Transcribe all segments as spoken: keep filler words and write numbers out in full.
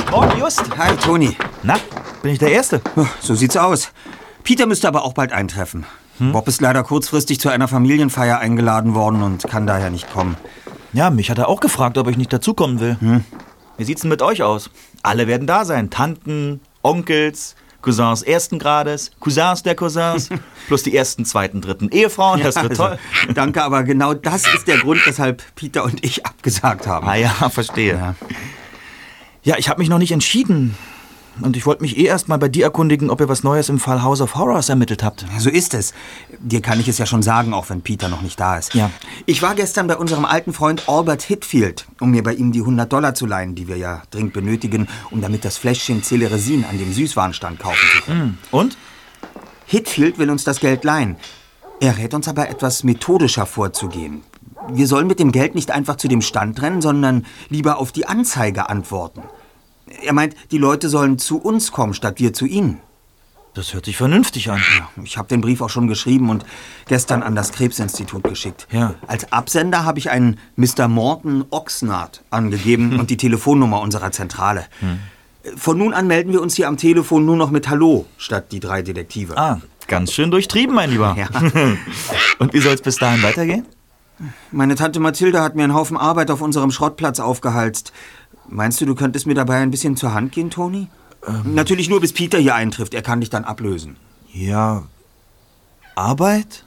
Morgen, Just. Hi, Toni. Na, bin ich der Erste? So sieht's aus. Peter müsste aber auch bald eintreffen. Hm? Bob ist leider kurzfristig zu einer Familienfeier eingeladen worden und kann daher nicht kommen. Ja, mich hat er auch gefragt, ob ich nicht dazukommen will. Hm? Wie sieht's denn mit euch aus? Alle werden da sein. Tanten, Onkels, Cousins ersten Grades, Cousins der Cousins, plus die ersten, zweiten, dritten Ehefrauen. Das wird also, toll. Danke, aber genau das ist der Grund, weshalb Peter und ich abgesagt haben. Ah ja, verstehe. Ja, ja ich habe mich noch nicht entschieden. Und ich wollte mich eh erst mal bei dir erkundigen, ob ihr was Neues im Fall House of Horrors ermittelt habt. So ist es. Dir kann ich es ja schon sagen, auch wenn Peter noch nicht da ist. Ja. Ich war gestern bei unserem alten Freund Albert Hitfield, um mir bei ihm die hundert Dollar zu leihen, die wir ja dringend benötigen, um damit das Fläschchen Celeresin an dem Süßwarenstand kaufen zu können. Und? Hitfield will uns das Geld leihen. Er rät uns aber, etwas methodischer vorzugehen. Wir sollen mit dem Geld nicht einfach zu dem Stand rennen, sondern lieber auf die Anzeige antworten. Er meint, die Leute sollen zu uns kommen, statt wir zu ihnen. Das hört sich vernünftig an. Ich habe den Brief auch schon geschrieben und gestern an das Krebsinstitut geschickt. Ja. Als Absender habe ich einen Mister Morton Oxnard angegeben und die Telefonnummer unserer Zentrale. Hm. Von nun an melden wir uns hier am Telefon nur noch mit Hallo, statt die drei Detektive. Ah, ganz schön durchtrieben, mein Lieber. Ja. Und wie soll es bis dahin weitergehen? Meine Tante Mathilde hat mir einen Haufen Arbeit auf unserem Schrottplatz aufgehalst. Meinst du, du könntest mir dabei ein bisschen zur Hand gehen, Toni? Ähm. Natürlich nur, bis Peter hier eintrifft. Er kann dich dann ablösen. Ja. Arbeit?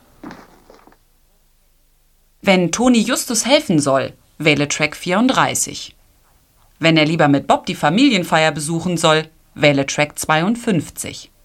Wenn Toni Justus helfen soll, wähle Track vierunddreißig. Wenn er lieber mit Bob die Familienfeier besuchen soll, wähle Track zweiundfünfzig.